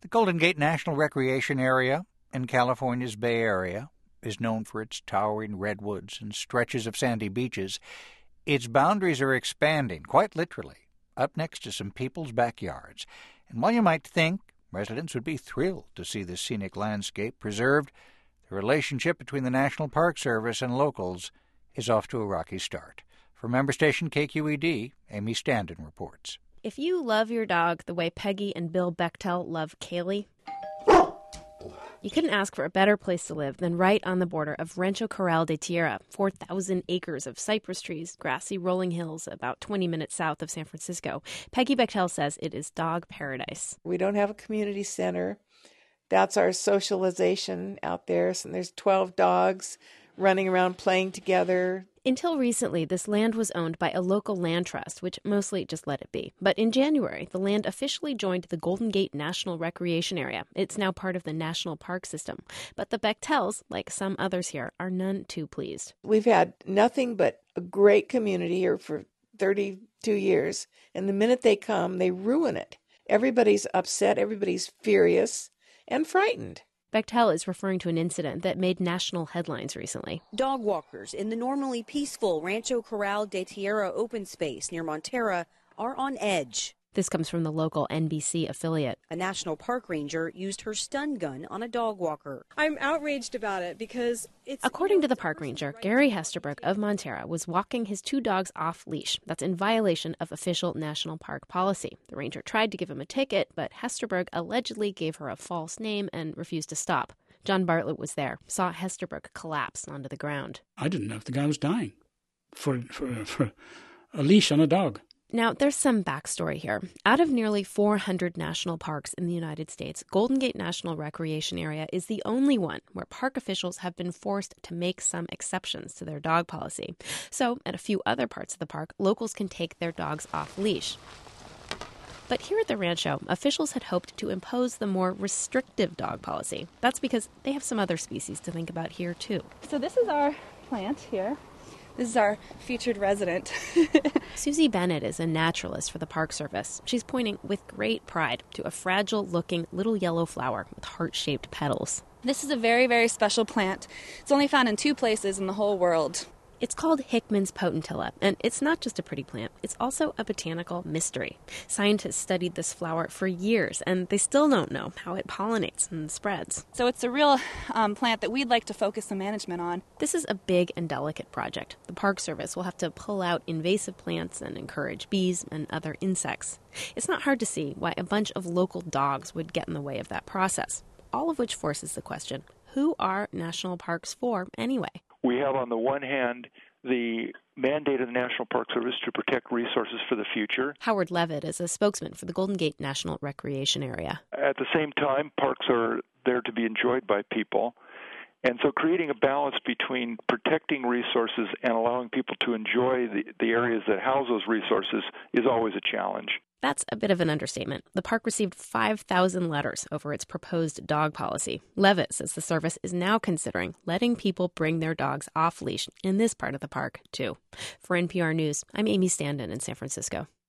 The Golden Gate National Recreation Area in California's Bay Area is known for its towering redwoods and stretches of sandy beaches. Its boundaries are expanding, quite literally, up next to some people's backyards. And while you might think residents would be thrilled to see this scenic landscape preserved, the relationship between the National Park Service and locals is off to a rocky start. For member station KQED, Amy Standen reports. If you love your dog the way Peggy and Bill Bechtel love Kaylee, you couldn't ask for a better place to live than right on the border of Rancho Corral de Tierra, 4,000 acres of cypress trees, grassy rolling hills about 20 minutes south of San Francisco. Peggy Bechtel says it is dog paradise. We don't have a community center. That's our socialization out there. So there's 12 dogs running around playing together. Until recently, this land was owned by a local land trust, which mostly just let it be. But in January, the land officially joined the Golden Gate National Recreation Area. It's now part of the National Park System. But the Bechtels, like some others here, are none too pleased. We've had nothing but a great community here for 32 years. And the minute they come, they ruin it. Everybody's upset, everybody's furious and frightened. Bechtel is referring to an incident that made national headlines recently. Dog walkers in the normally peaceful Rancho Corral de Tierra open space near Montera are on edge. This comes from the local NBC affiliate. A national park ranger used her stun gun on a dog walker. I'm outraged about it because it's... According to the park ranger, Gary Hesterbrook of Montera was walking his two dogs off leash. That's in violation of official national park policy. The ranger tried to give him a ticket, but Hesterbrook allegedly gave her a false name and refused to stop. John Bartlett was there, saw Hesterbrook collapse onto the ground. I didn't know if the guy was dying for a leash on a dog. Now, there's some backstory here. Out of nearly 400 national parks in the United States, Golden Gate National Recreation Area is the only one where park officials have been forced to make some exceptions to their dog policy. So, at a few other parts of the park, locals can take their dogs off leash. But here at the Rancho, officials had hoped to impose the more restrictive dog policy. That's because they have some other species to think about here, too. So this is our plant here. This is our featured resident. Susie Bennett is a naturalist for the Park Service. She's pointing with great pride to a fragile-looking little yellow flower with heart-shaped petals. This is a very, very special plant. It's only found in 2 places in the whole world. It's called Hickman's potentilla, and it's not just a pretty plant. It's also a botanical mystery. Scientists studied this flower for years, and they still don't know how it pollinates and spreads. So it's a real plant that we'd like to focus some management on. This is a big and delicate project. The Park Service will have to pull out invasive plants and encourage bees and other insects. It's not hard to see why a bunch of local dogs would get in the way of that process, all of which forces the question, who are national parks for anyway? We have, on the one hand, the mandate of the National Park Service to protect resources for the future. Howard Levitt is a spokesman for the Golden Gate National Recreation Area. At the same time, parks are there to be enjoyed by people. And so creating a balance between protecting resources and allowing people to enjoy the areas that house those resources is always a challenge. That's a bit of an understatement. The park received 5,000 letters over its proposed dog policy. Levitt says the service is now considering letting people bring their dogs off leash in this part of the park, too. For NPR News, I'm Amy Standen in San Francisco.